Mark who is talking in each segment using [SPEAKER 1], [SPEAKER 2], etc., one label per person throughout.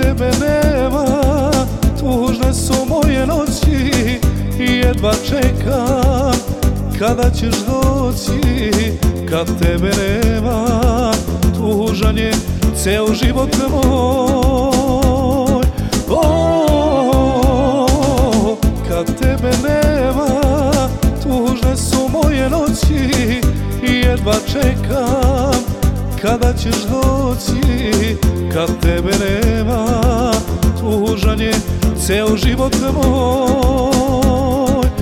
[SPEAKER 1] tebe nema, tužne su moje noći i jedva čekam kada ćeš doći. Kad tebe nema, tužan je ceo život moj. Kad tebe nema, tužne su moje noći i jedva čekam kada ćeš doći. Kad tebe nema, tužan je ceo život moj.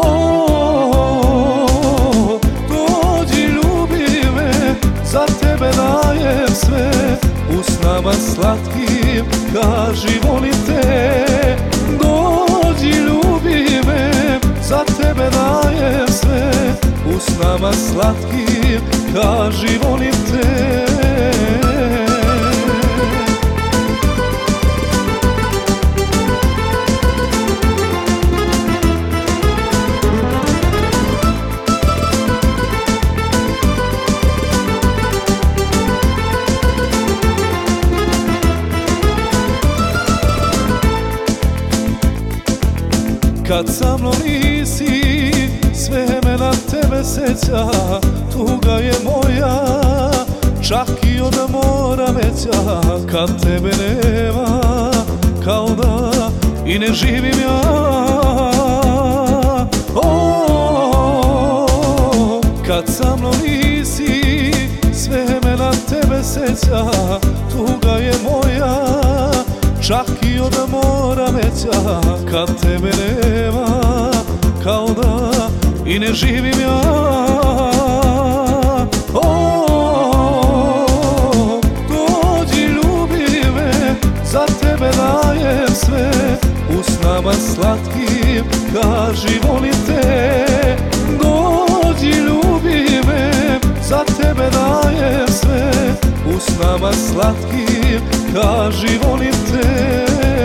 [SPEAKER 1] Dođi, ljubi me, za tebe dajem sve, u snama slatkim kaži volim te. Dođi, ljubi me, za tebe dajem sve, u snama slatkim kaži volim te. Kad sa mnom nisi, sve me na tebe seća, tuga je moja, čak i od mora veća. Kad tebe nema, kao da i ne živim ja. Kad sa mnom nisi, sve me na tebe seća, tuga je moja, čak i od mora veća. Kad tebe nema, kao da i ne živim ja. Dođi, ljubi me, za tebe dajem sve, u snama slatkim kaži volim te. Dođi, ljubi me, za tebe dajem sve, u snama slatkim kaži volim te.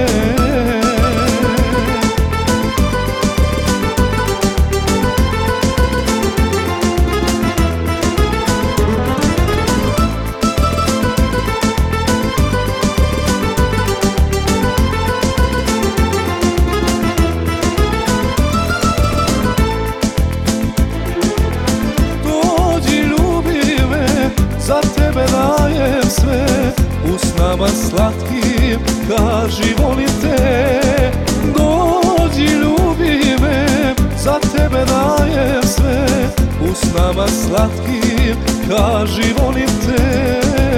[SPEAKER 1] Za tebe dajem sve, u snama slatkim kaži volim te. Dođi, ljubi me, za tebe dajem sve, u snama slatkim kaži volim te.